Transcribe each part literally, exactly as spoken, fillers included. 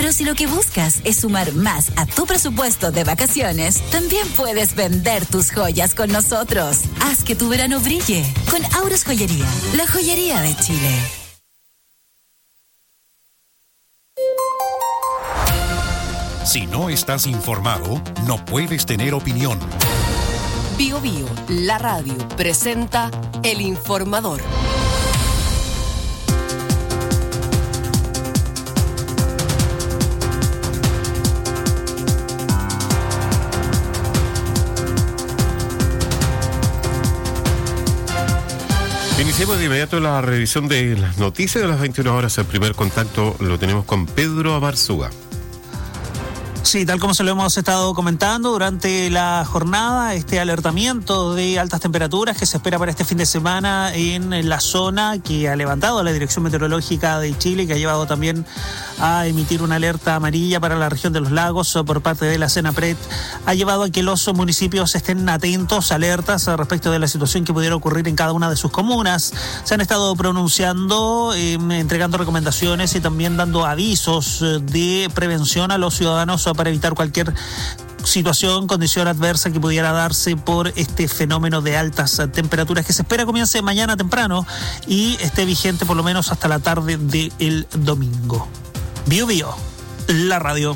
Pero si lo que buscas es sumar más a tu presupuesto de vacaciones, también puedes vender tus joyas con nosotros. Haz que tu verano brille con Auros Joyería, la joyería de Chile. Si no estás informado, no puedes tener opinión. Bio Bio, la radio, presenta El Informador. Iniciemos de inmediato la revisión de las noticias de las veintiuna horas. El primer contacto lo tenemos con Pedro Abarzúa. Sí, tal como se lo hemos estado comentando durante la jornada, este alertamiento de altas temperaturas que se espera para este fin de semana en la zona que ha levantado la Dirección Meteorológica de Chile, que ha llevado también a emitir una alerta amarilla para la región de los lagos por parte de la Senapred, ha llevado a que los municipios estén atentos, alertas respecto de la situación que pudiera ocurrir en cada una de sus comunas. Se han estado pronunciando, eh, entregando recomendaciones y también dando avisos de prevención a los ciudadanos para evitar cualquier situación, condición adversa que pudiera darse por este fenómeno de altas temperaturas que se espera comience mañana temprano y esté vigente por lo menos hasta la tarde del domingo. Bio Bio, la radio.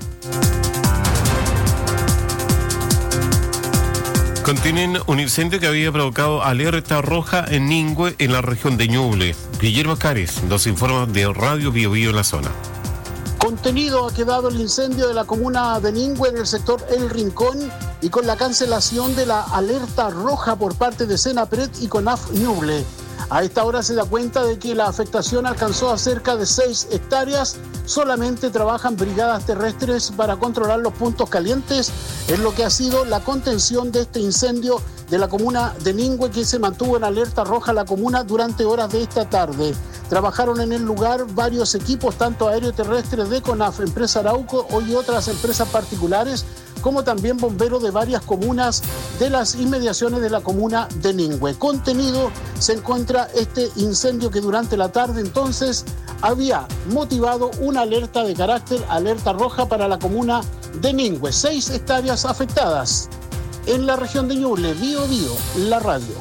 Contienen un incendio que había provocado alerta roja en Ningüe, en la región de Ñuble. Guillermo Cares nos informa de Radio Bio Bio en la zona. Contenido ha quedado el incendio de la comuna de Ningüe en el sector El Rincón y con la cancelación de la alerta roja por parte de Senapred y CONAF Ñuble. A esta hora se da cuenta de que la afectación alcanzó a cerca de seis hectáreas. Solamente trabajan brigadas terrestres para controlar los puntos calientes, es lo que ha sido la contención de este incendio de la comuna de Ningüe, que se mantuvo en alerta roja la comuna durante horas de esta tarde. Trabajaron en el lugar varios equipos, tanto aéreo-terrestres de CONAF, Empresa Arauco y otras empresas particulares, como también bomberos de varias comunas de las inmediaciones de la comuna de Ningüe. Contenido se encuentra este incendio que durante la tarde entonces había motivado una alerta de carácter, alerta roja para la comuna de Ningüe. Seis hectáreas afectadas en la región de Ñuble. Bio Bio, la radio.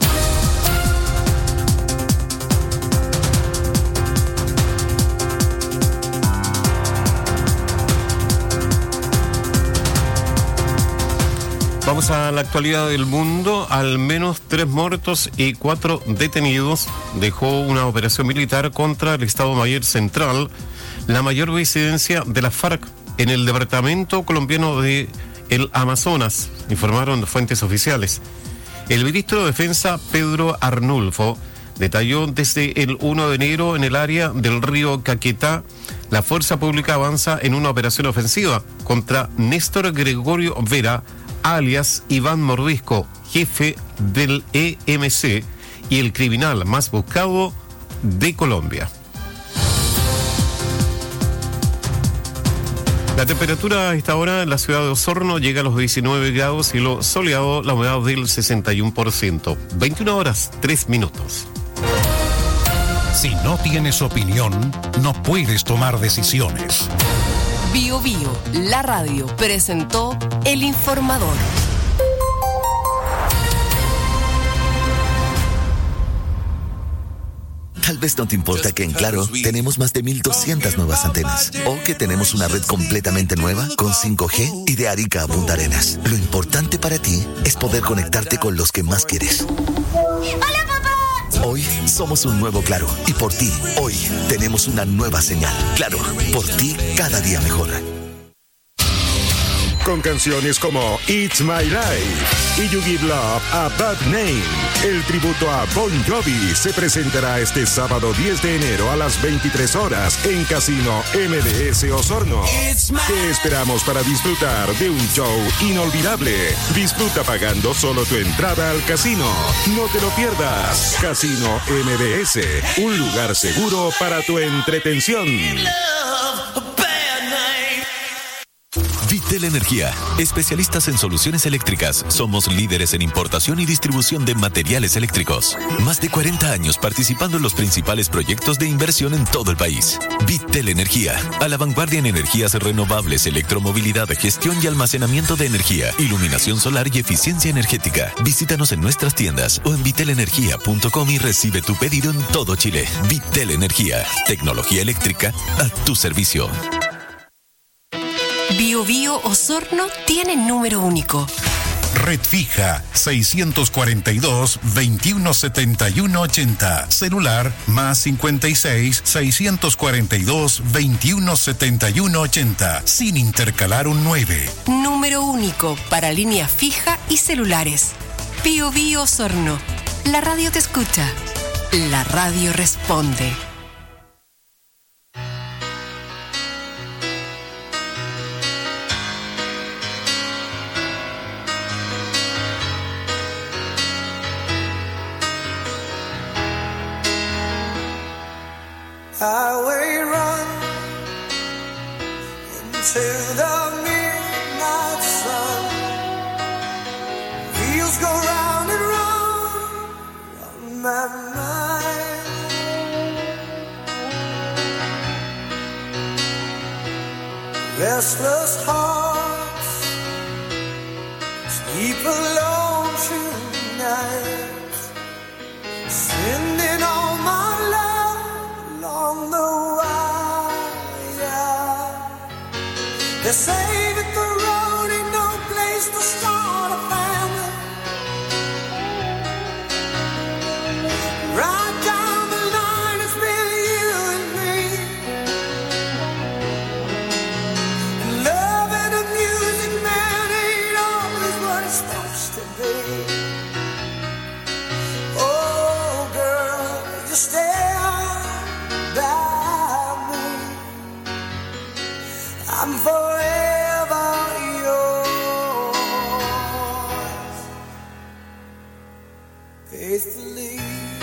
Vamos a la actualidad del mundo. Al menos tres muertos y cuatro detenidos dejó una operación militar contra el Estado Mayor Central, la mayor residencia de la FARC en el departamento colombiano de el Amazonas, informaron fuentes oficiales. El ministro de Defensa, Pedro Arnulfo, detalló desde el primero de enero en el área del río Caquetá, la fuerza pública avanza en una operación ofensiva contra Néstor Gregorio Vera, alias Iván Mordisco, jefe del E M C y el criminal más buscado de Colombia. La temperatura a esta hora en la ciudad de Osorno llega a los diecinueve grados y lo soleado, la humedad del sesenta y uno por ciento. veintiuna horas, tres minutos. Si no tienes opinión, no puedes tomar decisiones. Bio Bio, la radio, presentó El Informador. Tal vez no te importa que en Claro tenemos más de mil doscientas nuevas antenas o que tenemos una red completamente nueva con cinco G y de Arica a Punta Arenas. Lo importante para ti es poder conectarte con los que más quieres. ¡Hola, papá! Hoy somos un nuevo Claro y por ti, hoy tenemos una nueva señal. Claro, por ti cada día mejor. Con canciones como It's My Life y You Give Love a Bad Name, el tributo a Bon Jovi se presentará este sábado diez de enero a las veintitrés horas en Casino M D S Osorno. Te esperamos para disfrutar de un show inolvidable. Disfruta pagando solo tu entrada al casino. No te lo pierdas. Casino M D S, un lugar seguro para tu entretención. Vitel Vitel Energía, especialistas en soluciones eléctricas. Somos líderes en importación y distribución de materiales eléctricos. Más de cuarenta años participando en los principales proyectos de inversión en todo el país. Vitel Energía, a la vanguardia en energías renovables, electromovilidad, gestión y almacenamiento de energía, iluminación solar y eficiencia energética. Visítanos en nuestras tiendas o en vitel energía punto com y recibe tu pedido en todo Chile. Vitel Energía, tecnología eléctrica a tu servicio. Bio Bio Osorno tiene número único. Red fija seiscientos cuarenta y dos, veintiuno setenta y uno ochenta. Celular más cincuenta y seis, seiscientos cuarenta y dos, veintiuno setenta y uno ochenta. Sin intercalar un nueve. Número único para línea fija y celulares. Bio Bio Osorno. La radio te escucha. La radio responde. Highway run into the midnight sun. Wheels go round and round on my mind. Restless hearts sleep alone tonight, sending all my love along the wire. They say that the road ain't no place to start a family. Right down the line it's been you and me, and love and the music, man, ain't always what it's supposed to be. Oh girl, you stand by me, I'm forever yours, faithfully.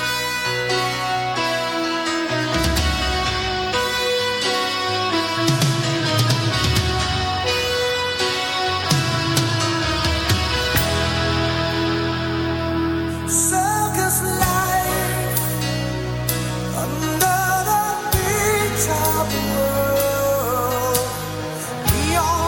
Circus life under the big top world, neon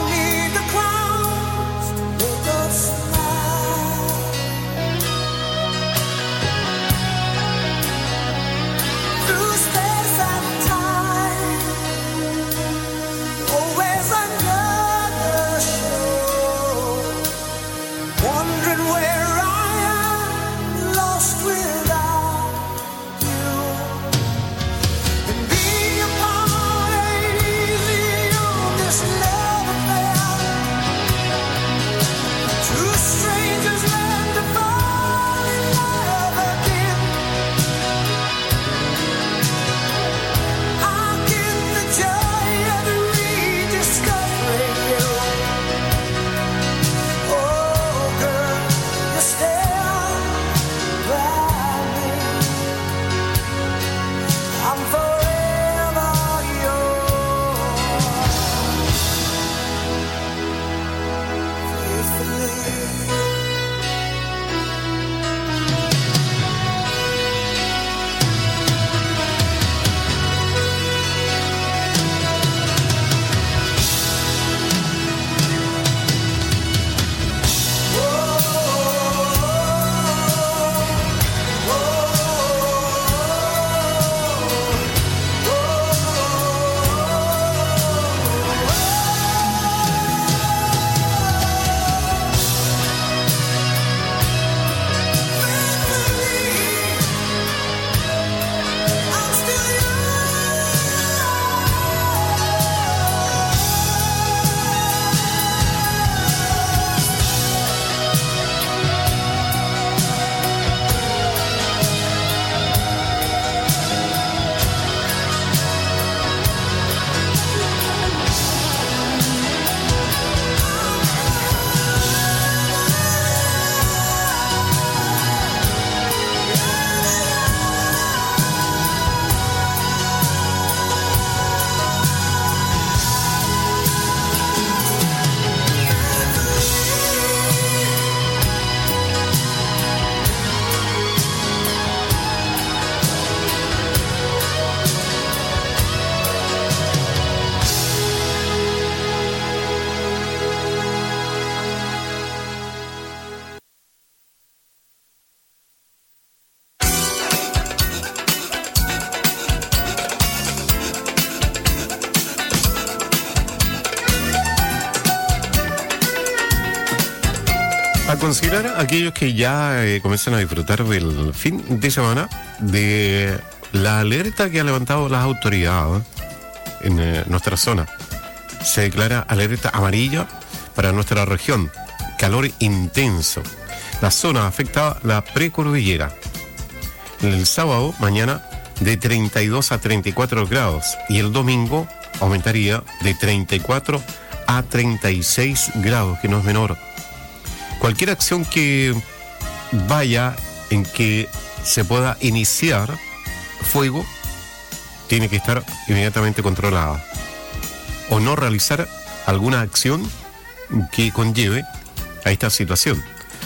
A considerar aquellos que ya eh, comienzan a disfrutar del fin de semana de la alerta que han levantado las autoridades en eh, nuestra zona. Se declara alerta amarilla para nuestra región. Calor intenso. La zona afectada, la precordillera. El sábado, mañana, de treinta y dos a treinta y cuatro grados. Y el domingo aumentaría de treinta y cuatro a treinta y seis grados, que no es menor. Cualquier acción que vaya en que se pueda iniciar fuego tiene que estar inmediatamente controlada. O no realizar alguna acción que conlleve a esta situación.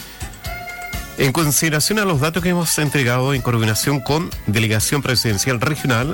En consideración a los datos que hemos entregado en coordinación con Delegación Presidencial Regional,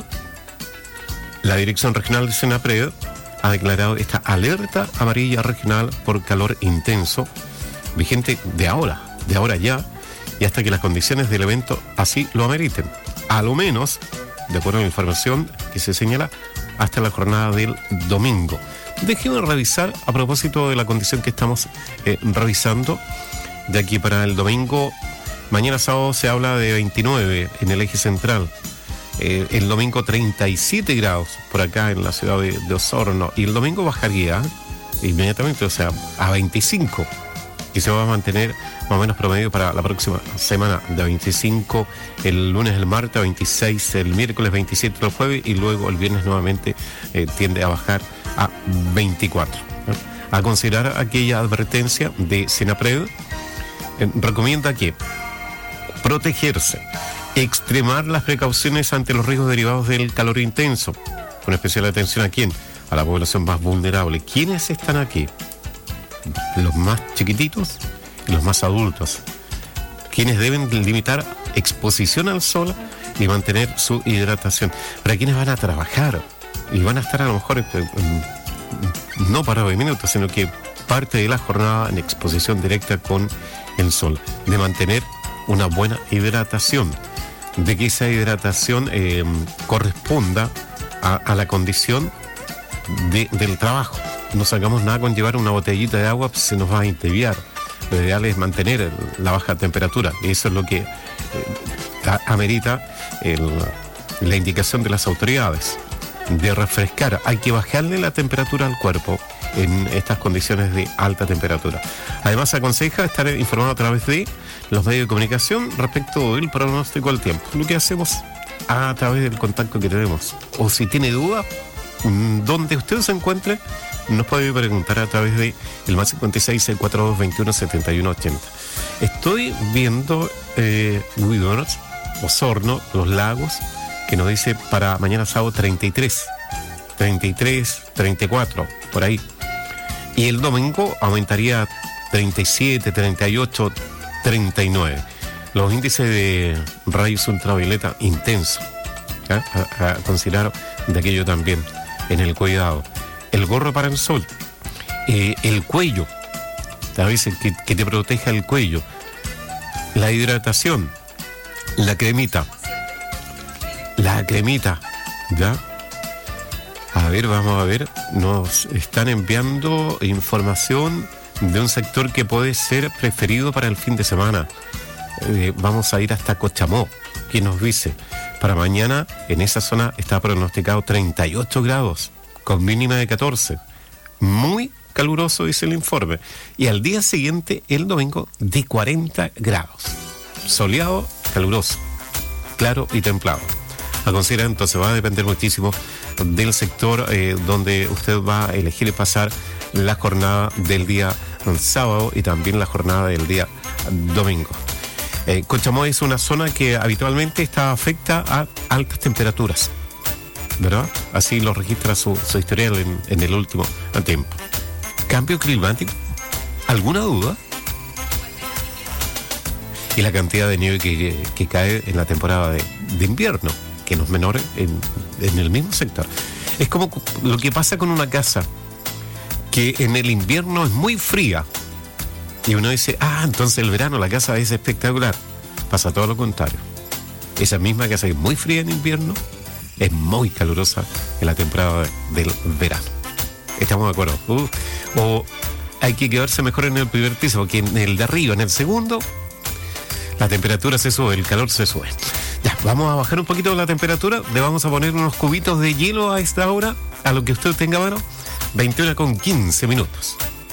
la Dirección Regional de SENAPRED ha declarado esta alerta amarilla regional por calor intenso, vigente de ahora, de ahora ya, y hasta que las condiciones del evento así lo ameriten. A lo menos, de acuerdo a la información que se señala, hasta la jornada del domingo. Déjenme revisar, a propósito de la condición que estamos eh, revisando, de aquí para el domingo. Mañana sábado se habla de veintinueve en el eje central. Eh, el domingo treinta y siete grados por acá en la ciudad de, de Osorno. Y el domingo bajaría inmediatamente, o sea, a veinticinco. Y se va a mantener más o menos promedio para la próxima semana, de veinticinco el lunes, el martes, veintiséis el miércoles, veintisiete el jueves, y luego el viernes nuevamente eh, tiende a bajar a veinticuatro. ¿no? A considerar aquella advertencia de SENAPRED, eh, recomienda que protegerse, extremar las precauciones ante los riesgos derivados del calor intenso, con especial atención a quién, a la población más vulnerable. ¿Quiénes están aquí? Los más chiquititos y los más adultos, quienes deben limitar exposición al sol y mantener su hidratación. Para quienes van a trabajar y van a estar a lo mejor no para nueve minutos, sino que parte de la jornada en exposición directa con el sol, de mantener una buena hidratación, de que esa hidratación eh, corresponda a, a la condición de, del trabajo. No sacamos nada con llevar una botellita de agua, pues se nos va a entibiar. Lo ideal es mantener la baja temperatura, y eso es lo que eh, amerita el, la indicación de las autoridades, de refrescar. Hay que bajarle la temperatura al cuerpo en estas condiciones de alta temperatura. Además, se aconseja estar informado a través de los medios de comunicación respecto del pronóstico del tiempo, lo que hacemos a través del contacto que tenemos. O si tiene duda, donde usted se encuentre, nos puede preguntar a través de el más cincuenta y seis, seiscientos cuarenta y dos, veintiuno, setenta y uno, ochenta. Estoy viendo eh, Huidobros, Osorno, Los Lagos, que nos dice para mañana sábado treinta y tres, treinta y tres, treinta y cuatro, por ahí. Y el domingo aumentaría treinta y siete, treinta y ocho, treinta y nueve. Los índices de rayos ultravioleta intensos. ¿eh? A, a considerar de aquello también en el cuidado. El gorro para el sol, eh, el cuello, a veces que, que te proteja el cuello, la hidratación, la cremita, la cremita, ¿ya? A ver, vamos a ver, nos están enviando información de un sector que puede ser preferido para el fin de semana. Eh, vamos a ir hasta Cochamó, que nos dice, para mañana en esa zona está pronosticado treinta y ocho grados. Con mínima de catorce. Muy caluroso, dice el informe. Y al día siguiente, el domingo, de cuarenta grados. Soleado, caluroso, claro y templado. A considerar, entonces, va a depender muchísimo del sector eh, donde usted va a elegir pasar la jornada del día sábado y también la jornada del día domingo. Eh, Cochamó es una zona que habitualmente está afecta a altas temperaturas, ¿verdad? Así lo registra su, su historial en, en el último tiempo. ¿Cambio climático? ¿Alguna duda? Y la cantidad de nieve que, que, que cae en la temporada de, de invierno, que no es menor en, en el mismo sector. Es como lo que pasa con una casa, que en el invierno es muy fría. Y uno dice, ah, entonces el verano la casa es espectacular. Pasa todo lo contrario. Esa misma casa es muy fría en invierno, es muy calurosa en la temporada de, del verano. ¿Estamos de acuerdo? Uh, o hay que quedarse mejor en el primer piso, porque en el de arriba, en el segundo, la temperatura se sube, el calor se sube. Ya, vamos a bajar un poquito la temperatura, le vamos a poner unos cubitos de hielo a esta hora, a lo que usted tenga a mano, veintiuna con quince minutos.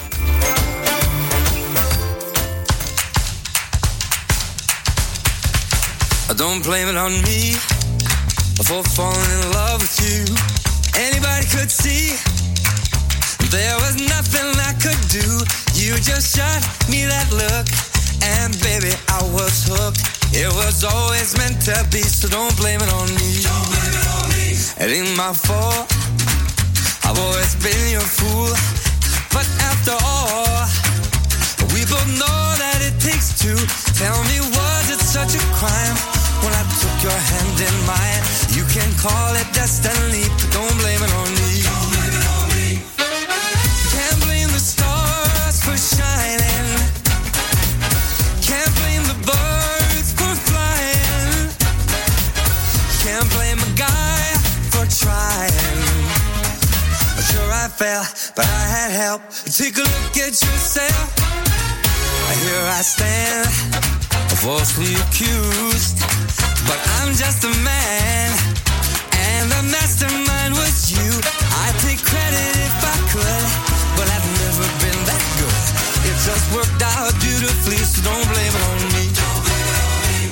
Don't blame it on me for falling in love with you. Anybody could see there was nothing I could do. You just shot me that look, and baby, I was hooked. It was always meant to be, so don't blame it on me. Don't blame it on me. It ain't my fault. I've always been your fool. But after all, we both know that it takes two. Tell me, was it such a crime when I took your hand in mine? You can call it destiny, but don't blame it on me. Don't blame it on me. Can't blame the stars for shining. Can't blame the birds for flying. Can't blame a guy for trying. Sure I fell, but I had help. Take a look at yourself. Here I stand, falsely accused, but I'm just a man, and the mastermind was you. I'd take credit if I could, but I've never been that good. It just worked out beautifully, so don't blame it on me. Don't blame it on me.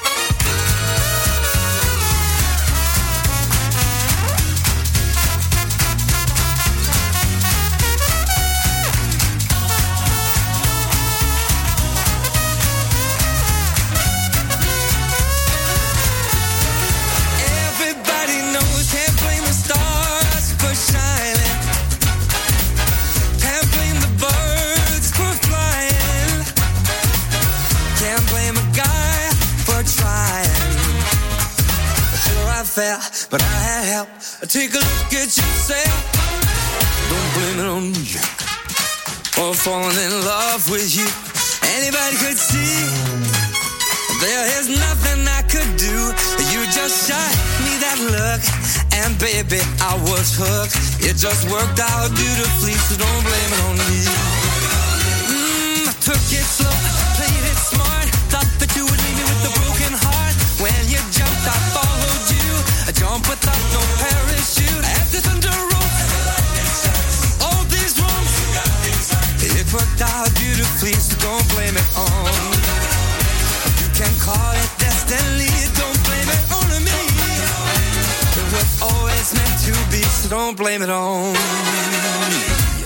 But I had help. Take a look at yourself. Don't blame it on me for falling in love with you. Anybody could see there is nothing I could do. You just shot me that look, and baby, I was hooked. It just worked out beautifully, so don't blame it on me. Mm, I took it slow, played it smart. Thought that you would leave me with a broken heart. When you jumped, I followed you. I jump without no parachute. After thunder rolls, all these wrongs, it worked out beautifully, so don't blame it on. You can call it destiny, don't blame it on me. It was always meant to be, so don't blame it on me.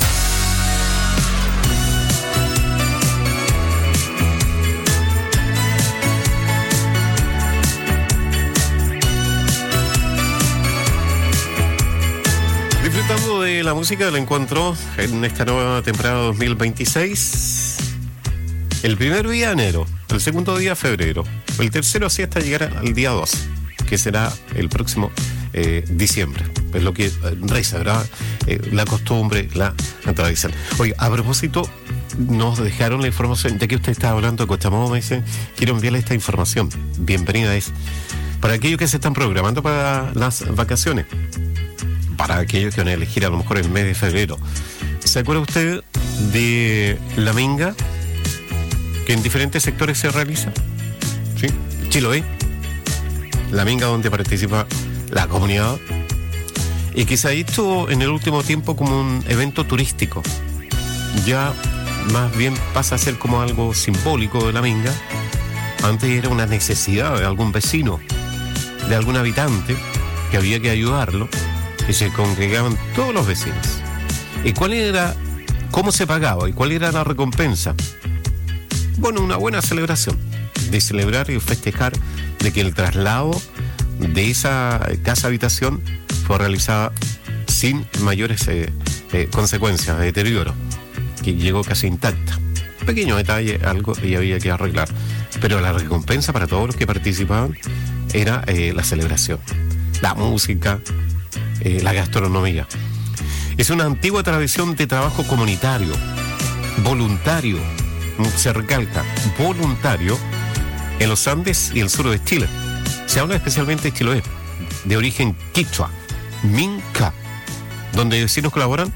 Disfrutando de la música del encuentro en esta nueva temporada dos mil veintiséis. El primer día de enero, el segundo día de febrero, el tercero así hasta llegar al día dos, que será el próximo eh, diciembre. Es lo que reza, ¿verdad? Eh, la costumbre, la, la tradición. Oye, a propósito, nos dejaron la información, ya que usted estaba hablando de Cochamó, me dicen, quiero enviarle esta información. Bienvenida es. Para aquellos que se están programando para las vacaciones, para aquellos que van a elegir a lo mejor el mes de febrero. ¿Se acuerda usted de la minga que en diferentes sectores se realiza? ¿Sí? Chiloé, la minga donde participa la comunidad y que se ha visto en el último tiempo como un evento turístico. Ya más bien pasa a ser como algo simbólico de la minga. Antes era una necesidad de algún vecino, de algún habitante, que había que ayudarlo, y se congregaban todos los vecinos. ¿Y cuál era, cómo se pagaba y cuál era la recompensa? Bueno, una buena celebración, de celebrar y festejar de que el traslado de esa casa habitación fue realizada sin mayores eh, eh, consecuencias de deterioro, que llegó casi intacta. Pequeño detalle, algo y había que arreglar, pero la recompensa para todos los que participaban era eh, la celebración, la música, Eh, la gastronomía. Es una antigua tradición de trabajo comunitario, voluntario, se recalca, voluntario, en los Andes y el sur de Chile. Se habla especialmente de Chiloé, de origen quichua, minca, donde vecinos colaboran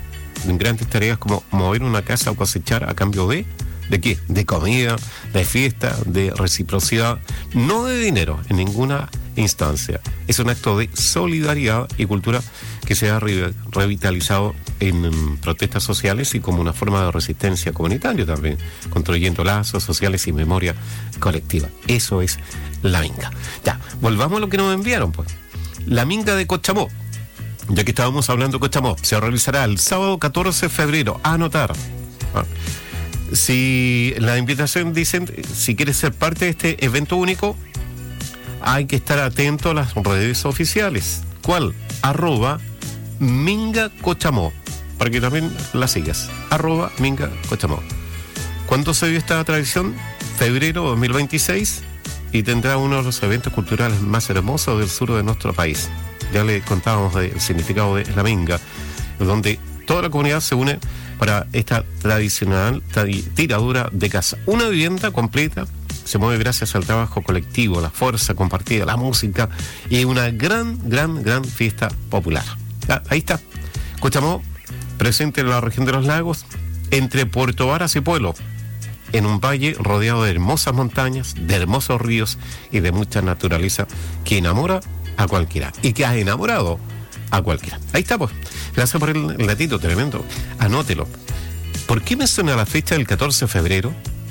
en grandes tareas como mover una casa o cosechar a cambio de, ¿de qué? De comida, de fiesta, de reciprocidad, no de dinero en ninguna instancia. Es un acto de solidaridad y cultura que se ha re- revitalizado en um, protestas sociales y como una forma de resistencia comunitaria también, construyendo lazos sociales y memoria colectiva. Eso es la minga. Ya, volvamos a lo que nos enviaron, pues. La minga de Cochamó. Ya que estábamos hablando de Cochamó, se realizará el sábado catorce de febrero. A anotar. ¿Ah? Si la invitación dicen, si quieres ser parte de este evento único, hay que estar atento a las redes oficiales. ¿Cuál? Arroba Minga Cochamó, para que también la sigas. Arroba Minga Cochamó. ¿Cuándo se dio esta tradición? Febrero dos mil veintiséis, y tendrá uno de los eventos culturales más hermosos del sur de nuestro país. Ya le contábamos del significado de la minga, donde toda la comunidad se une para esta tradicional tiradura de casa. Una vivienda completa se mueve gracias al trabajo colectivo, la fuerza compartida, la música y una gran, gran, gran fiesta popular. Ah, ahí está. Cochamó, presente en la región de los lagos, entre Puerto Varas y Pueblo, en un valle rodeado de hermosas montañas, de hermosos ríos y de mucha naturaleza que enamora a cualquiera y que ha enamorado a cualquiera. Ahí está, pues. Gracias por el, el datito tremendo. Anótelo. ¿Por qué me suena la fecha del catorce de febrero?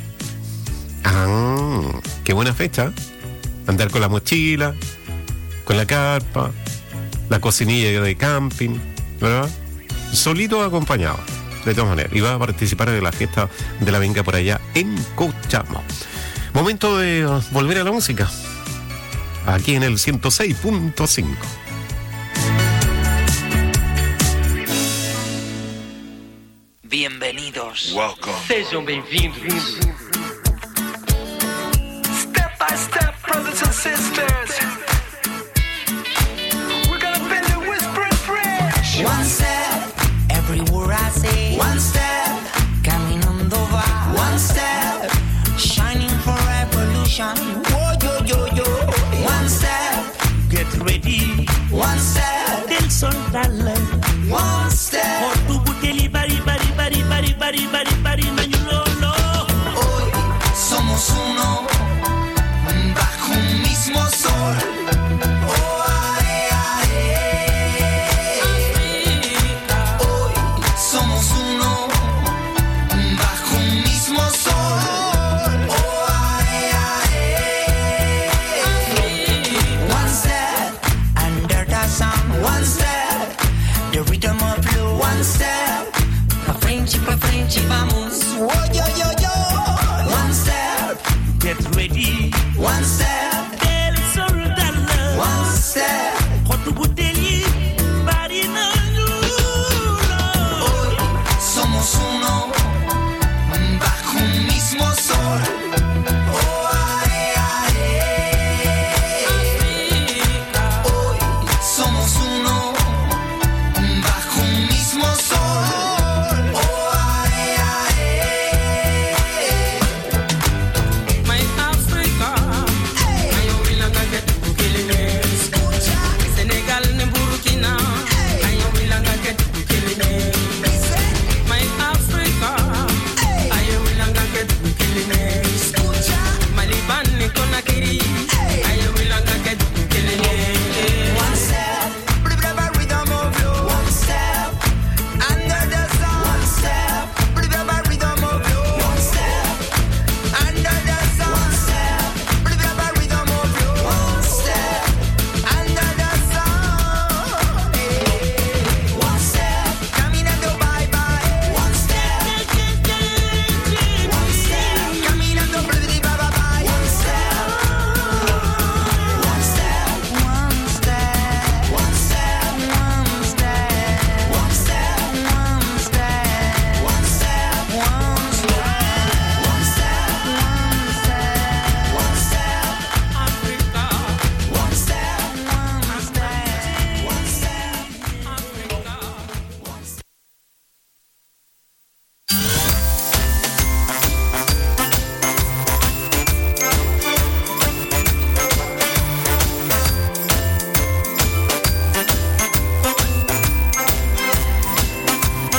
Ah, qué buena fecha. Andar con la mochila, con la carpa, la cocinilla de camping, ¿verdad? Solito o acompañado, de todas maneras. Y va a participar de la fiesta de la minga por allá en Cochamó. Momento de volver a la música. Aquí en el ciento seis punto cinco. Bienvenidos. Welcome. Sejam bem-vindos. Step by step, brothers and sisters. We're gonna build a whispering bridge. One step, everywhere I say. One step, caminando va. One step, shining for revolution. Oh, yo, yo, yo. One step, get ready. One step, del sol dale. One step, for tu bukeli bari bari bari bari bari bari bari mañulo. Hoy somos uno bajo un mismo sol. Oh, ae, ae. Hoy somos uno bajo un mismo sol.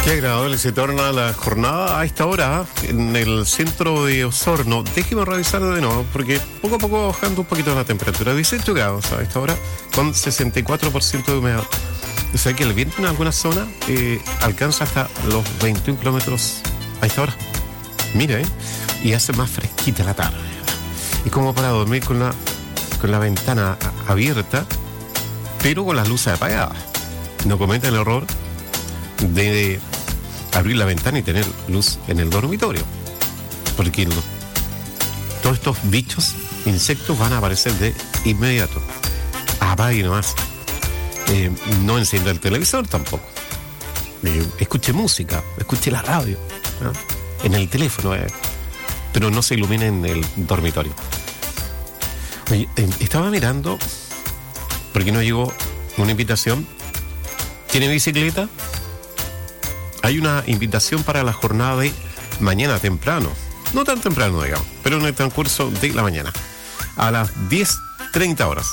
Qué agradable se torna la jornada a esta hora en el centro de Osorno. Déjeme revisar de nuevo, porque poco a poco va bajando un poquito la temperatura. dieciocho grados a esta hora, con sesenta y cuatro por ciento de humedad. O sea que el viento en alguna zona eh, alcanza hasta los veintiún kilómetros a esta hora. Mira, ¿eh? Y hace más fresquita la tarde. Y como para dormir con la, con la ventana abierta, pero con las luces apagadas. No cometa el error de abrir la ventana y tener luz en el dormitorio, porque lo, todos estos bichos, insectos, van a aparecer de inmediato. Apague nomás. Eh, no encienda el televisor tampoco. Eh, escuche música, escuche la radio, ¿no? En el teléfono, eh, pero no se ilumine en el dormitorio. Oye, eh, estaba mirando, porque no llegó una invitación. ¿Tiene bicicleta? Hay una invitación para la jornada de mañana temprano. No tan temprano, digamos, pero en el transcurso de la mañana. A las diez treinta horas.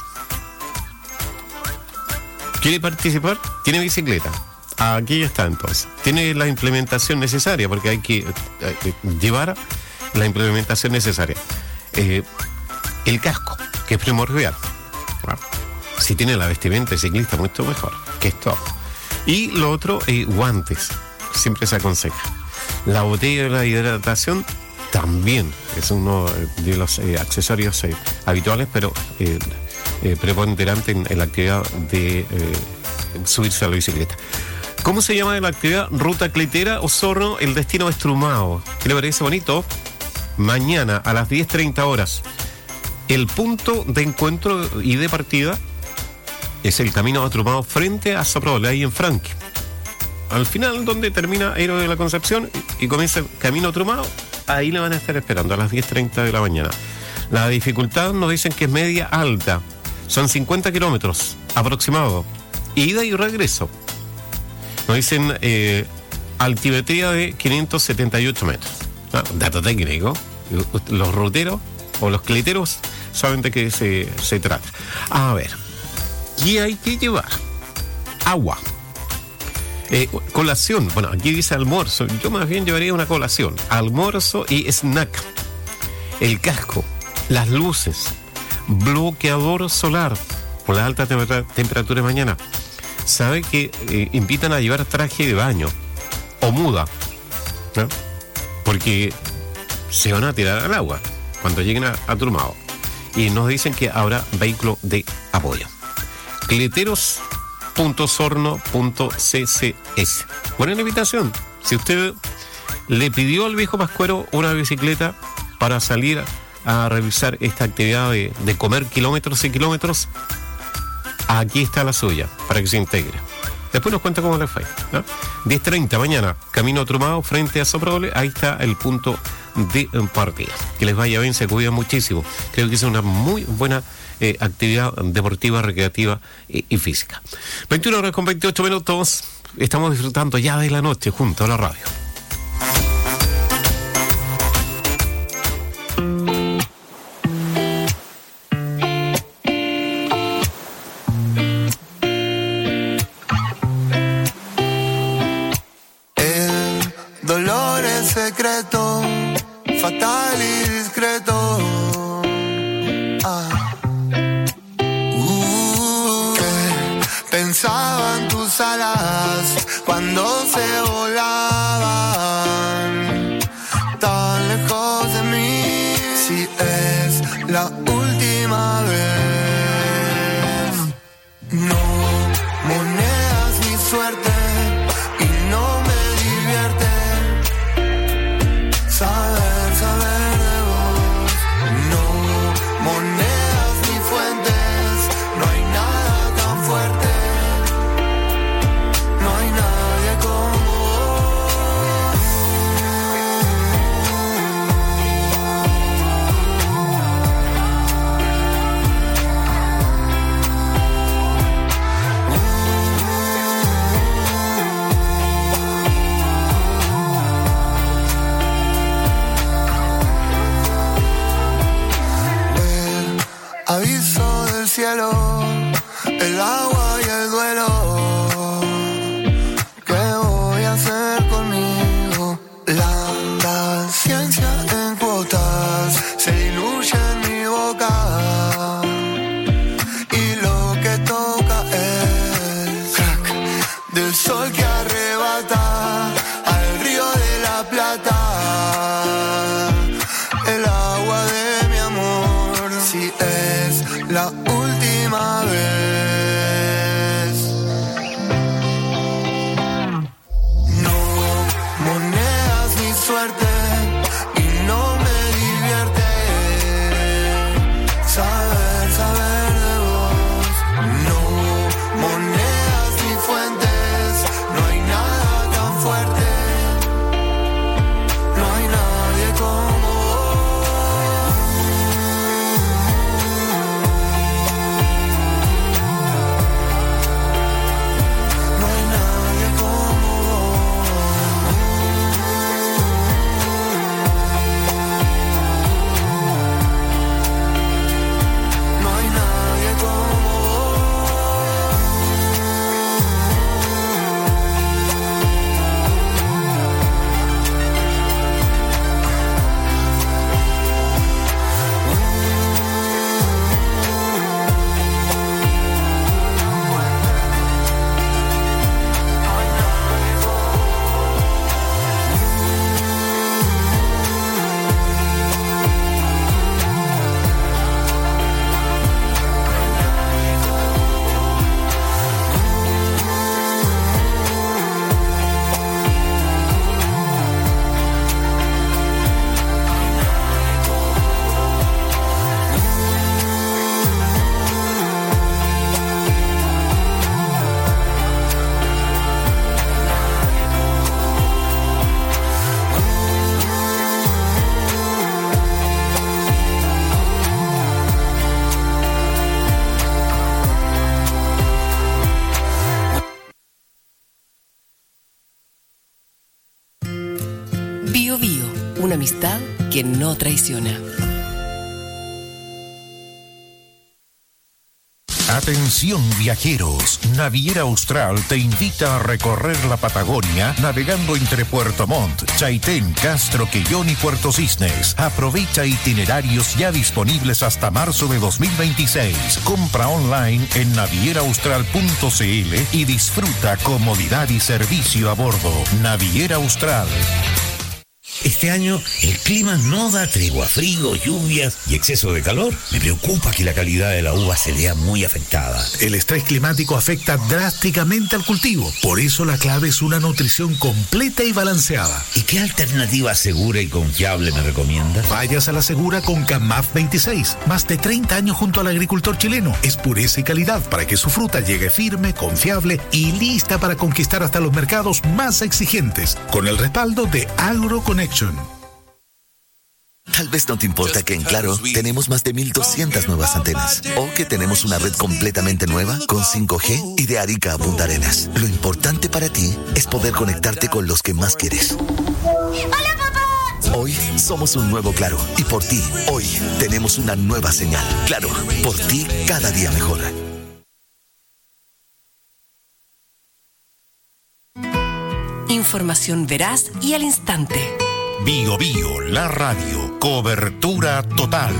¿Quiere participar? ¿Tiene bicicleta? Aquí ya está entonces. Tiene la implementación necesaria, porque hay que eh, llevar la implementación necesaria. Eh, el casco, que es primordial. Bueno, si tiene la vestimenta de ciclista, mucho mejor, que esto. Y lo otro, eh, guantes. Siempre se aconseja. La botella de la hidratación también es uno de los eh, accesorios eh, habituales, pero eh, eh, preponderante en, en la actividad de eh, subirse a la bicicleta. ¿Cómo se llama la actividad? Ruta Cletera Osorno, el destino Estrumado. ¿Qué le parece bonito? Mañana a las diez treinta horas. El punto de encuentro y de partida es el camino Estrumado frente a Soprole, ahí en Franque. Al final, donde termina Héroe de la Concepción y comienza el camino Trumado, ahí le van a estar esperando a las diez treinta de la mañana. La dificultad nos dicen que es media alta. Son cincuenta kilómetros aproximado. Ida y regreso. Nos dicen eh, altimetría de quinientos setenta y ocho metros. Ah, dato técnico. Los ruteros o los cleteros saben de qué se, se trata. A ver, ¿qué hay que llevar? Agua. Eh, colación, bueno, aquí dice almuerzo. Yo más bien llevaría una colación. Almuerzo y snack. El casco, las luces, bloqueador solar por la alta tem- temperatura de mañana. Sabe que eh, invitan a llevar traje de baño o muda, ¿no? Porque se van a tirar al agua cuando lleguen a, a Trumado. Y nos dicen que habrá vehículo de apoyo. Cleteros punto sorno punto c c s. Buena invitación. Si usted le pidió al viejo Pascuero una bicicleta para salir a realizar esta actividad de, de comer kilómetros y kilómetros, aquí está la suya, para que se integre. Después nos cuenta cómo le fue, ¿no? diez treinta mañana, camino Trumado frente a Soprole, ahí está el punto de partida. Que les vaya bien, se cuidan muchísimo. Creo que es una muy buena eh, actividad deportiva, recreativa y, y física. veintiuna horas con veintiocho minutos, estamos disfrutando ya de la noche junto a la radio. Secreto, fatal y discreto. Ah. Uh, que pensaban tus alas cuando se volaban tan lejos de mí. Si es la última vez, no monedas ni suerte. Saber, saber de vos. No monedas ni fuentes. No hay nada tan fuerte. No hay nadie como Bio Bio, una amistad que no traiciona. Atención viajeros, Naviera Austral te invita a recorrer la Patagonia navegando entre Puerto Montt, Chaitén, Castro, Quellón y Puerto Cisnes. Aprovecha itinerarios ya disponibles hasta marzo de dos mil veintiséis. Compra online en naviera austral punto c l y disfruta comodidad y servicio a bordo. Naviera Austral. Este año el clima no da tregua, frío, lluvias y exceso de calor. Me preocupa que la calidad de la uva se vea muy afectada. El estrés climático afecta drásticamente al cultivo. Por eso la clave es una nutrición completa y balanceada. ¿Y qué alternativa segura y confiable me recomiendas? Vayas a la segura con CAMAF veintiséis. Más de treinta años junto al agricultor chileno. Es pureza y calidad para que su fruta llegue firme, confiable y lista para conquistar hasta los mercados más exigentes. Con el respaldo de AgroConnection. Tal vez no te importa que en Claro tenemos más de mil doscientas nuevas antenas o que tenemos una red completamente nueva con cinco G y de Arica a Punta Arenas. Lo importante para ti es poder conectarte con los que más quieres. ¡Hola, papá! Hoy somos un nuevo Claro y por ti, hoy tenemos una nueva señal. Claro, por ti cada día mejor. Información veraz y al instante. Bio Bio, la radio, cobertura total.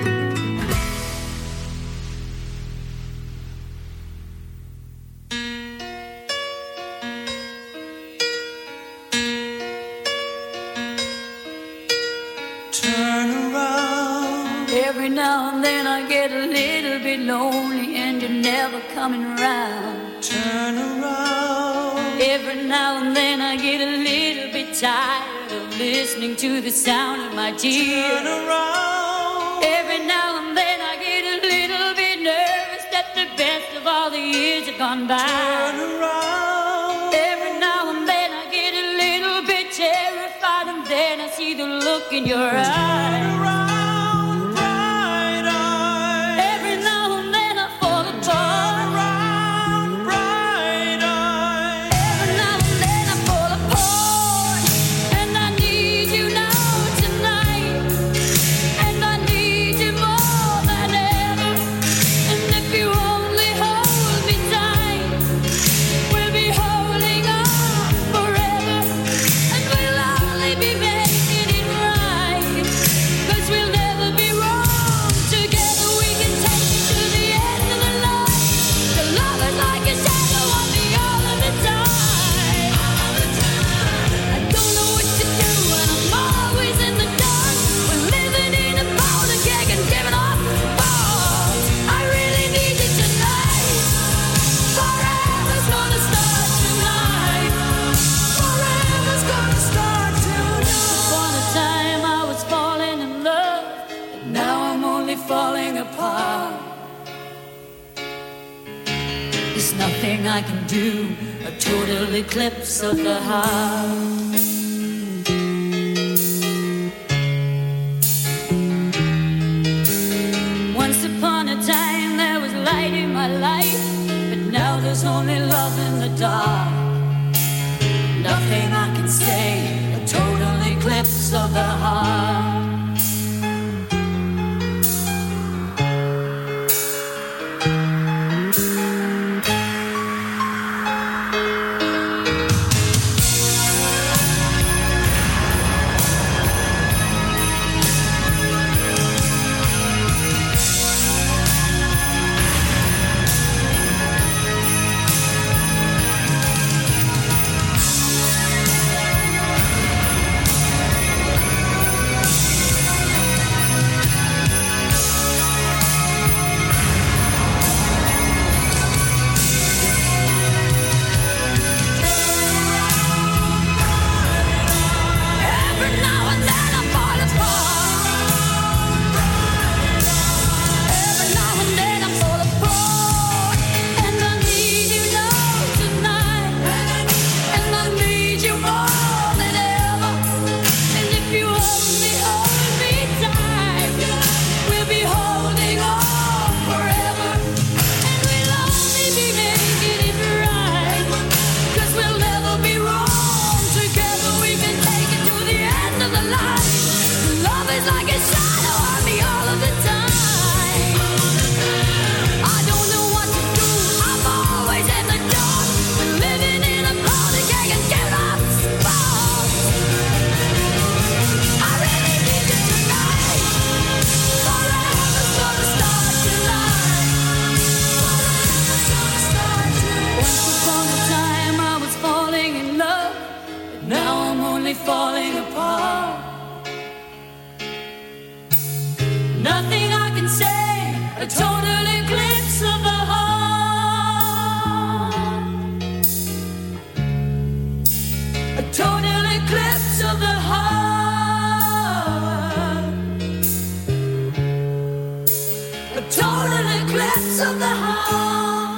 Turn around. Every now and then I get a little bit lonely and you're never coming around. Turn around. Every now and then I get a little bit tired of listening to the sound of my tears. Turn around. Every now and then I get a little bit nervous that the best of all the years have gone by. Turn around. Every now and then I get a little bit terrified and then I see the look in your eyes. Turn around, bright eyes. Every now and then I fall apart. Turn around, bright eyes. Every now and then I fall apart. And I need you now tonight. And I need you more than ever. And if you only hold me tight, we'll be holding on forever. And we'll only be making it right. 'Cause we'll never be wrong. Together we can take it to the end of the line. The love is like a shadow on me all of the time. All the time. I don't know what to do and I'm always in the dark. We're living in a powder keg and giving off balls. I really need you tonight. Forever's gonna start tonight. Forever's gonna start tonight. Upon a time I was falling in love, but now I'm only falling apart. There's nothing I can do, a total eclipse of the heart. Once upon a time there was light in my life, but now there's only love in the dark. Nothing I can say, a total eclipse of the heart. only falling apart. Nothing I can say, a total eclipse of the heart. A total eclipse of the heart. A total eclipse of the heart.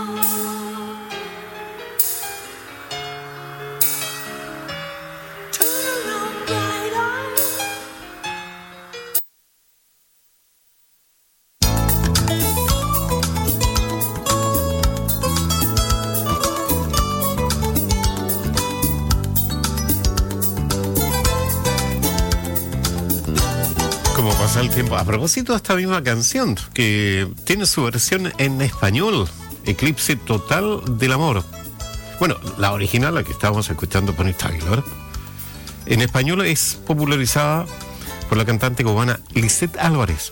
Como pasa el tiempo. A propósito de esta misma canción, que tiene su versión en español, Eclipse Total del Amor. Bueno, la original, la que estábamos escuchando por Instagram, en español es popularizada por la cantante cubana Lisette Álvarez.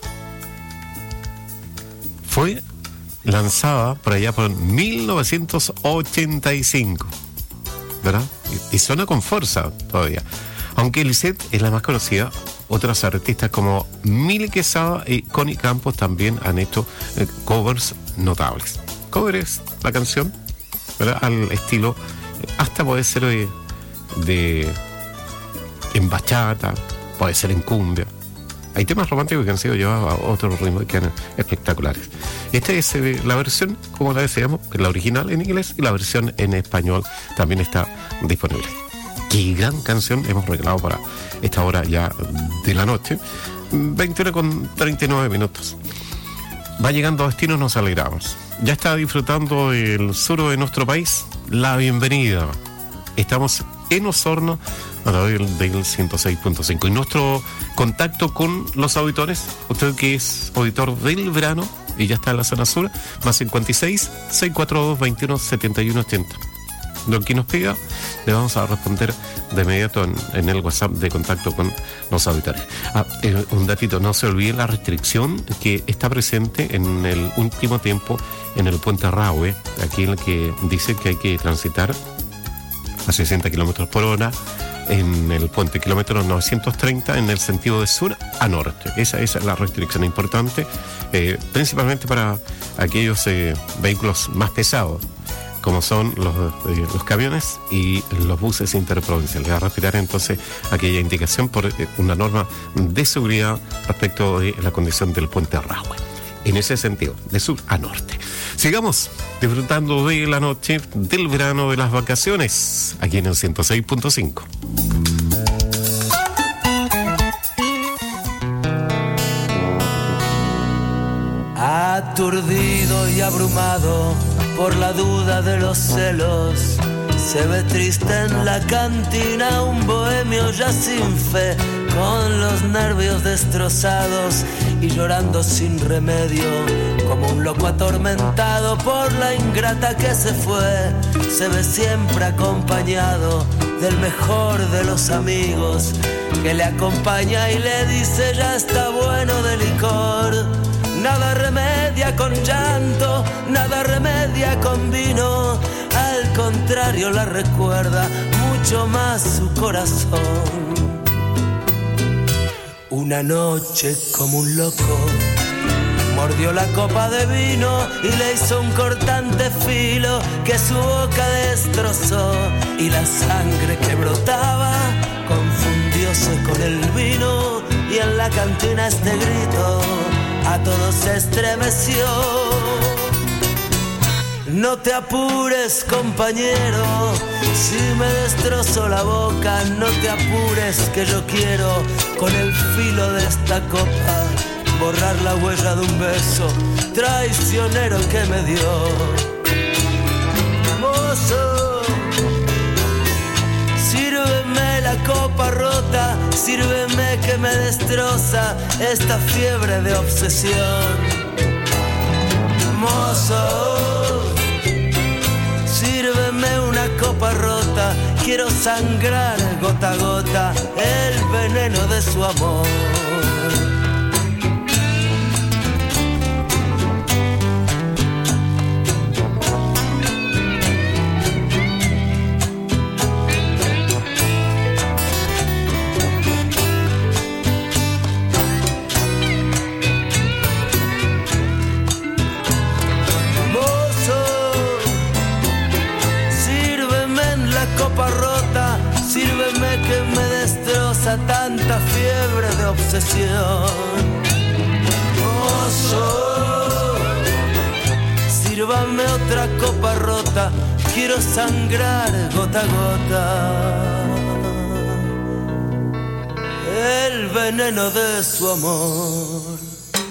Fue lanzada por allá por mil novecientos ochenta y cinco, ¿verdad? Y, y suena con fuerza todavía. Aunque Lisette es la más conocida, otras artistas como Mili Quesada y Connie Campos también han hecho eh, covers notables. Covers la canción, ¿verdad? Al estilo, hasta puede ser de, de en bachata, puede ser en cumbia. Hay temas románticos que han sido llevados a otros ritmos que eran espectaculares. Esta es eh, la versión, como la decíamos, la original en inglés, y la versión en español también está disponible. Qué gran canción hemos regalado para esta hora ya de la noche. veintiuno con treinta y nueve minutos. Va llegando a destino, nos alegramos. Ya está disfrutando el sur de nuestro país. La bienvenida. Estamos en Osorno a través del ciento seis punto cinco. Y nuestro contacto con los auditores, usted que es auditor del verano y ya está en la zona sur, más cincuenta y seis, seiscientos cuarenta y dos, veintiuno setenta y uno ochenta. Lo que nos pida, le vamos a responder de inmediato en, en el WhatsApp de contacto con los auditores. Ah, eh, un datito, no se olvide la restricción que está presente en el último tiempo en el puente Rahue, aquí en el que dice que hay que transitar a sesenta kilómetros por hora en el puente kilómetro novecientos treinta en el sentido de sur a norte. Esa, esa es la restricción importante, eh, principalmente para aquellos eh, vehículos más pesados, como son los, eh, los camiones y los buses interprovinciales. A respirar entonces aquella indicación por eh, una norma de seguridad respecto de la condición del puente Rahue. En ese sentido, de sur a norte. Sigamos disfrutando de la noche, del verano, de las vacaciones, aquí en el ciento seis punto cinco. Aturdido y abrumado por la duda de los celos, se ve triste en la cantina un bohemio ya sin fe, con los nervios destrozados y llorando sin remedio, como un loco atormentado por la ingrata que se fue. Se ve siempre acompañado del mejor de los amigos, que le acompaña y le dice ya está bueno de licor. Nada remedia con llanto, nada remedia con vino, al contrario la recuerda mucho más su corazón. Una noche como un loco mordió la copa de vino y le hizo un cortante filo que su boca destrozó, y la sangre que brotaba confundióse con el vino, y en la cantina este grito a todos se estremeció. No te apures, compañero, si me destrozo la boca, no te apures que yo quiero con el filo de esta copa borrar la huella de un beso traicionero que me dio. Mozo, sírveme la copa rota, sírveme que me destroza esta fiebre de obsesión. Mozo, sírveme una copa rota, quiero sangrar gota a gota el veneno de su amor. pasa tanta fiebre de obsesión. Mozo, sírvame otra copa rota, quiero sangrar gota a gota el veneno de su amor.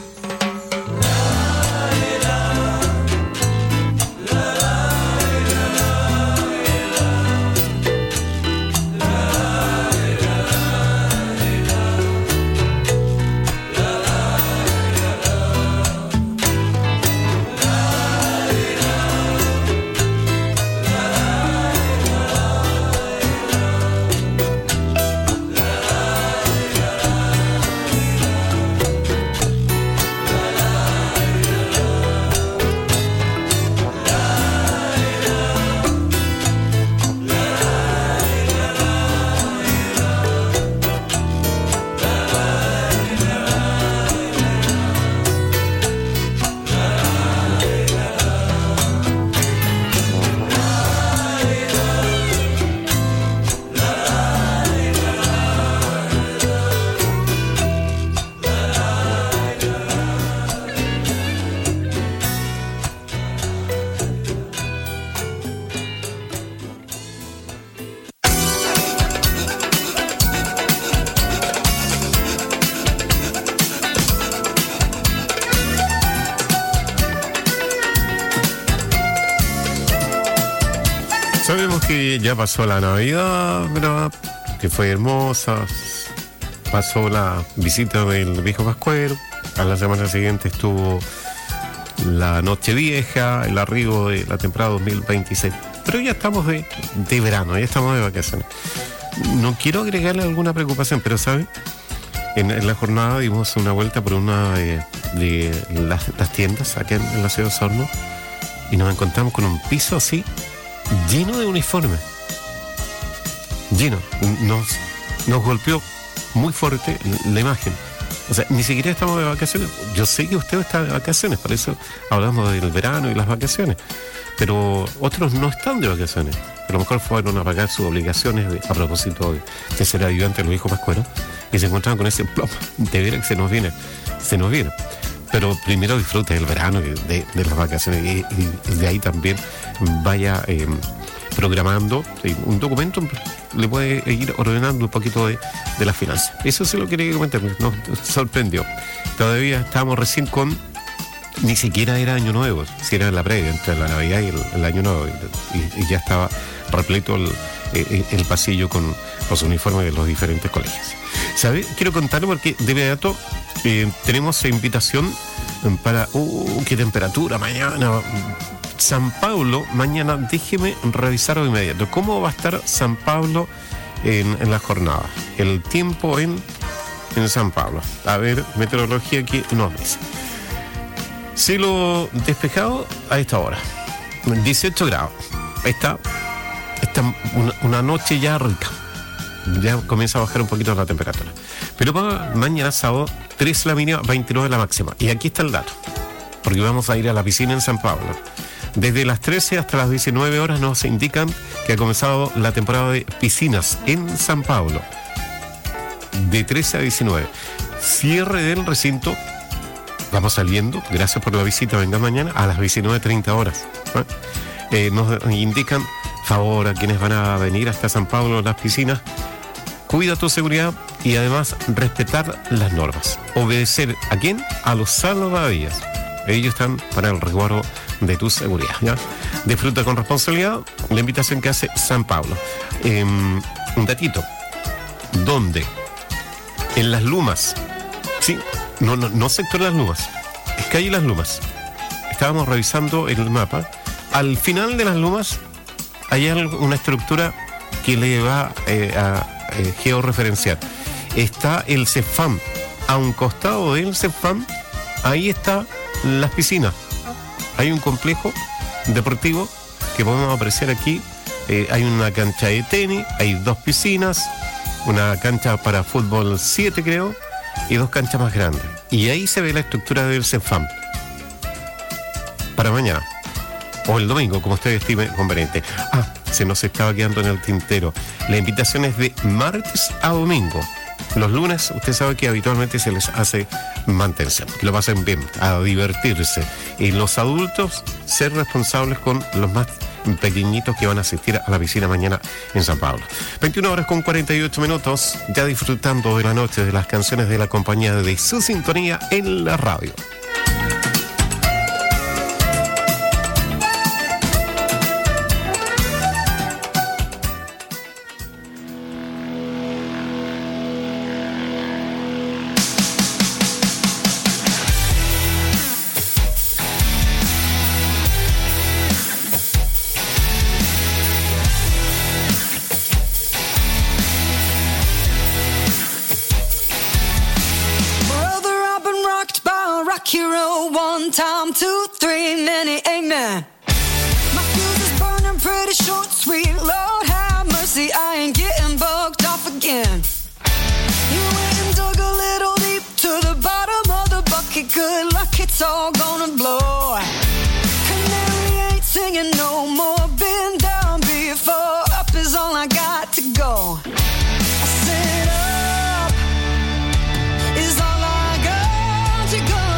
Sabemos que ya pasó la Navidad, ¿verdad? Que fue hermosa. Pasó la visita del viejo Pascuero. A la semana siguiente estuvo la Nochevieja, el arribo de la temporada dos mil veintiséis. Pero ya estamos de, de verano, ya estamos de vacaciones. No quiero agregarle alguna preocupación, pero ¿sabe? En, en la jornada dimos una vuelta por una de, de las, las tiendas acá en, en la ciudad de Osorno y nos encontramos con un piso así lleno de uniformes. Lleno. Nos, nos golpeó muy fuerte la imagen. O sea, ni siquiera estamos de vacaciones. Yo sé que usted está de vacaciones, por eso hablamos del verano y las vacaciones. Pero otros no están de vacaciones. A lo mejor fueron a pagar sus obligaciones de, a propósito de, de ser ayudante de los hijos Pascuero y se encontraban con ese plop. De veras que se nos viene, se nos viene. Pero primero disfrute del verano y de, de las vacaciones y, y de ahí también vaya eh, programando eh, un documento, le puede ir ordenando un poquito de, de las finanzas. Eso sí lo quería comentar, nos sorprendió. Todavía estábamos recién con, ni siquiera era Año Nuevo, si era la previa entre la Navidad y el, el Año Nuevo, y, y ya estaba repleto el, el, el pasillo con los uniformes de los diferentes colegios. ¿Sabe? Quiero contarlo porque de inmediato eh, tenemos invitación para, uh, qué temperatura mañana. San Pablo, mañana, déjeme revisar de inmediato. ¿Cómo va a estar San Pablo en, en la jornada? El tiempo en, en San Pablo. A ver, meteorología aquí nos dice. Cielo despejado a esta hora. dieciocho grados. Ahí está. Está una, una noche ya rica. Ya comienza a bajar un poquito la temperatura. Pero para mañana sábado, trece la mínima, veintinueve la máxima. Y aquí está el dato. Porque vamos a ir a la piscina en San Pablo. Desde las trece hasta las diecinueve horas nos indican que ha comenzado la temporada de piscinas en San Pablo. De trece a diecinueve. Cierre del recinto. Vamos saliendo. Gracias por la visita. Venga mañana a las diecinueve treinta horas. ¿Eh? Eh, nos indican, favor, a quienes van a venir hasta San Pablo, las piscinas. Cuida tu seguridad y además respetar las normas. Obedecer ¿a quién? A los salvavidas. Ellos están para el resguardo de tu seguridad, ¿ya? Disfruta con responsabilidad la invitación que hace San Pablo. Eh, un datito. ¿Dónde? En Las Lumas. Sí, no, no, no sector Las Lumas. Es calle Las Lumas. Estábamos revisando el mapa. Al final de Las Lumas hay una estructura que le va eh, a eh, georreferenciar. Está el Cefam. A un costado del Cefam, ahí está las piscinas. Hay un complejo deportivo que podemos apreciar aquí. Eh, hay una cancha de tenis, hay dos piscinas, una cancha para fútbol siete creo, y dos canchas más grandes. Y ahí se ve la estructura del Cefam. Para mañana. O el domingo, como usted estime conveniente. Ah, se nos estaba quedando en el tintero. La invitación es de martes a domingo. Los lunes, usted sabe que habitualmente se les hace mantención, que lo pasen bien, a divertirse. Y los adultos, ser responsables con los más pequeñitos que van a asistir a la piscina mañana en San Pablo. veintiuna horas con cuarenta y ocho minutos, ya disfrutando de la noche de las canciones de la compañía de su sintonía en la radio. Hero, one time, two, three, many amen. My fuse is burning pretty short, sweet Lord have mercy, I ain't getting bugged off again. You went and dug a little deep to the bottom of the bucket, good luck, it's all gonna blow. Canary ain't singing no more, been down before, up is all I got to go. I said up is all I got to go.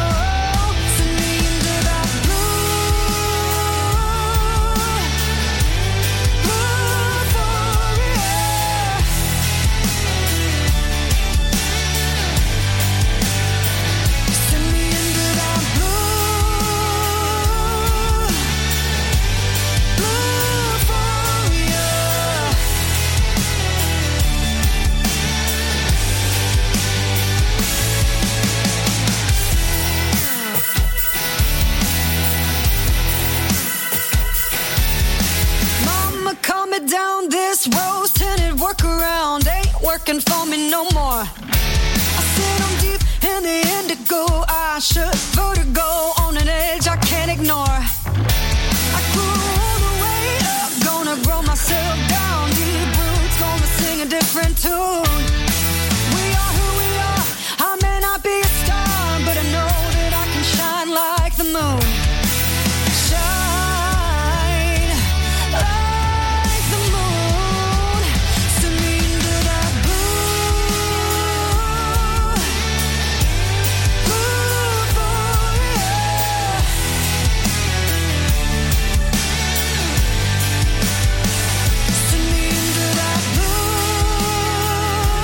Down this rose tinted workaround ain't working for me no more. I sit on deep in the indigo, I should vertigo on an edge I can't ignore. I grew all the way up, gonna grow myself down deep roots, gonna sing a different tune. We are who we are, I may not be a star, but I know that I can shine like the moon. Blue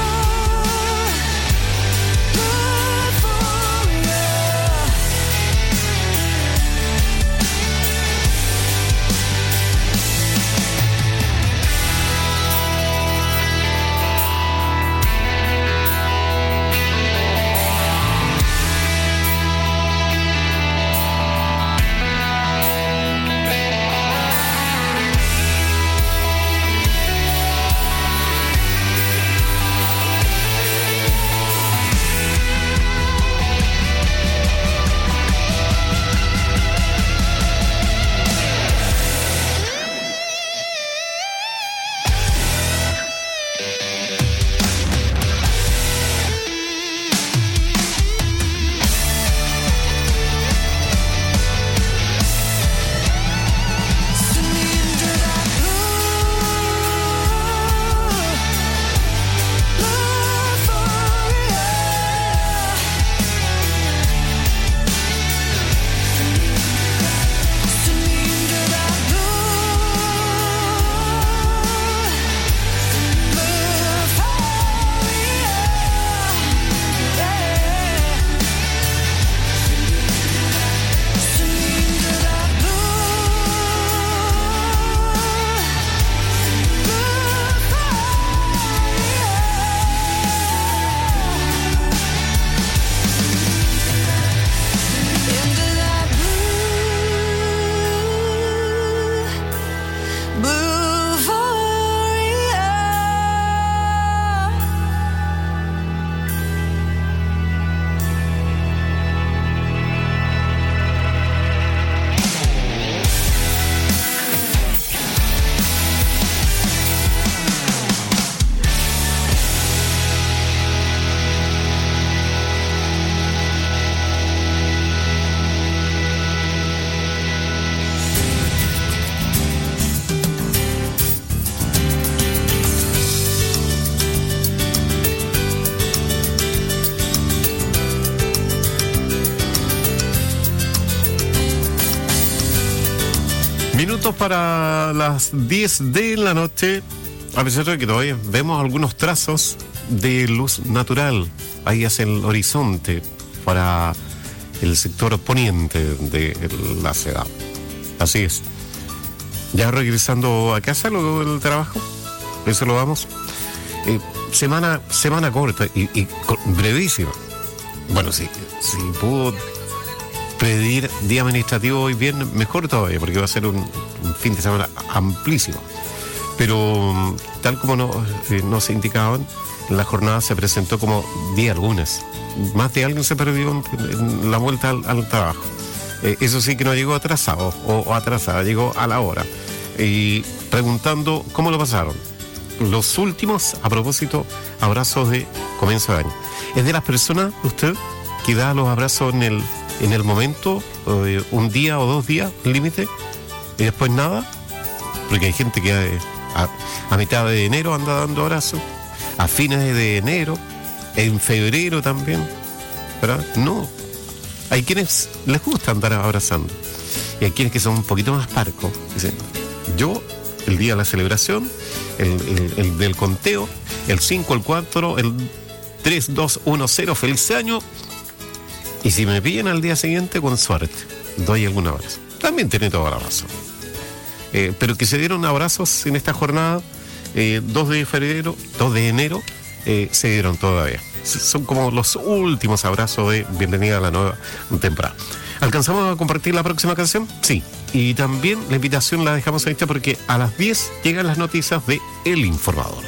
Minutos para las diez de la noche, a pesar de que todavía vemos algunos trazos de luz natural ahí hacia el horizonte para el sector poniente de la ciudad. Así es. Ya regresando a casa luego del trabajo, eso lo vamos. Eh, semana semana corta y, y brevísima. Bueno, sí, si pudo pedir día administrativo hoy viernes, mejor todavía, porque va a ser un, un fin de semana amplísimo. Pero tal como no, eh, nos indicaban, la jornada se presentó como día lunes. Más de alguien se perdió en, en la vuelta al, al trabajo. Eh, eso sí que no llegó atrasado o, o atrasada, llegó a la hora. Y preguntando cómo lo pasaron. Los últimos, a propósito, abrazos de comienzo de año. ¿Es de las personas, usted, que da los abrazos en el, en el momento, eh, un día o dos días, límite, y después nada? Porque hay gente que eh, a, a mitad de enero anda dando abrazos, a fines de enero, en febrero también, ¿verdad? No. Hay quienes les gusta andar abrazando. Y hay quienes que son un poquito más parcos. Dicen, yo, el día de la celebración, el, el, el del conteo, el cinco, el cuatro, el tres, dos, uno, cero, feliz año. Y si me pillan al día siguiente, con suerte, doy algún abrazo. También tiene toda la razón. Eh, pero que se dieron abrazos en esta jornada, eh, dos de febrero, dos de enero, eh, se dieron todavía. Son como los últimos abrazos de bienvenida a la nueva temporada. ¿Alcanzamos a compartir la próxima canción? Sí. Y también la invitación la dejamos ahí porque a las diez llegan las noticias de El Informador.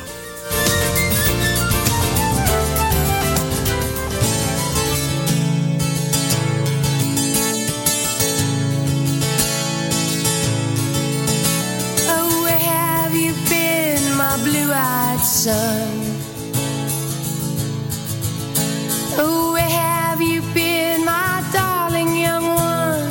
Oh, where have you been, my blue-eyed son? Oh, where have you been, my darling young one?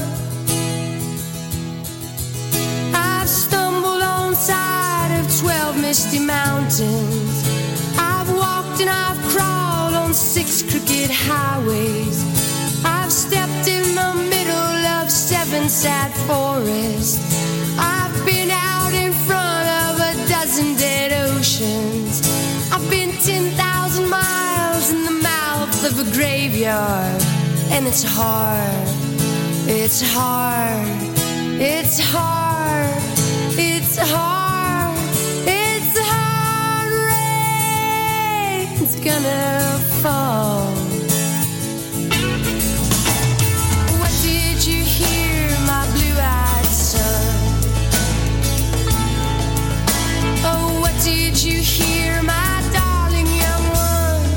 I've stumbled on side of twelve misty mountains. I've walked and I've crawled on six crooked highways. I've stepped in the middle of seven sad forests. I've been out in front of a dozen dead oceans. I've been ten thousand miles in the mouth of a graveyard. And it's hard, it's hard, it's hard, it's hard, it's hard. Rain's gonna fall. What did you hear, my blue-eyed son? Oh, what did you hear, my darling young one?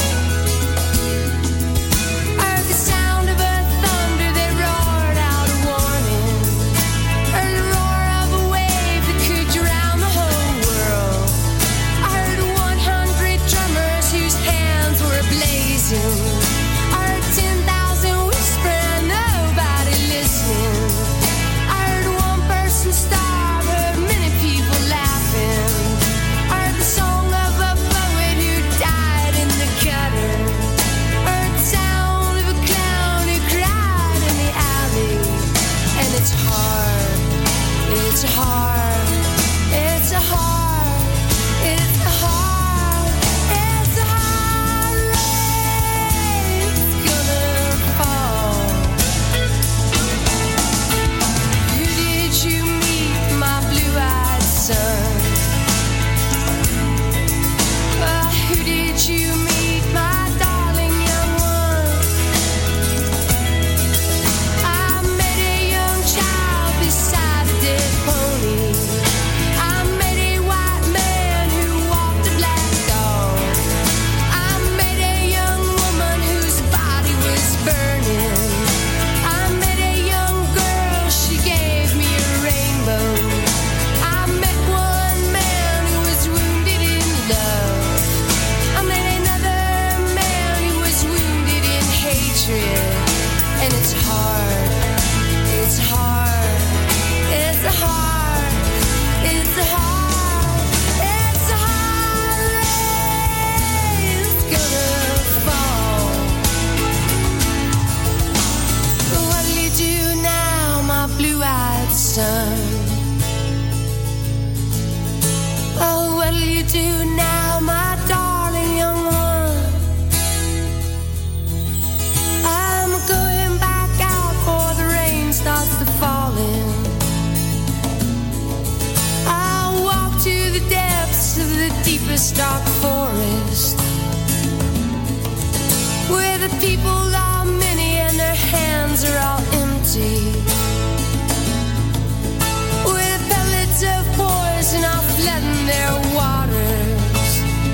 I heard the sound of a thunder that roared out a warning. Heard the roar of a wave that could drown the whole world. I heard one hundred drummers whose hands were ablaze the people are many and their hands are all empty. With pellets of poison all flooding their waters.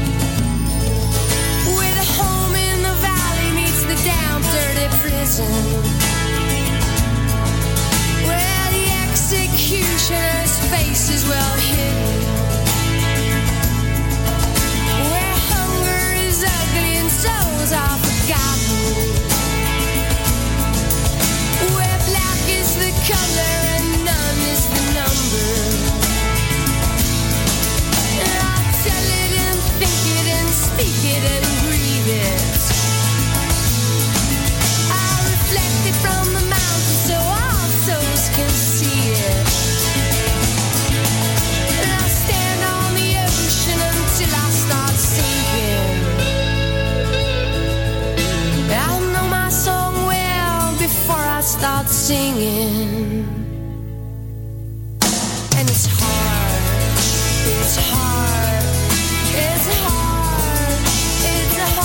Where the home in the valley meets the damp, dirty prison. Where the executioner's face is well hidden. Where hunger is ugly and souls are forgotten. Where black is the color and none is the number. And I'll tell it and think it and speak it and breathe it. I'll reflect it from the mountain so all souls can see it. And I'll stand on the ocean until I start sinking. I'll know my song well before I start singing.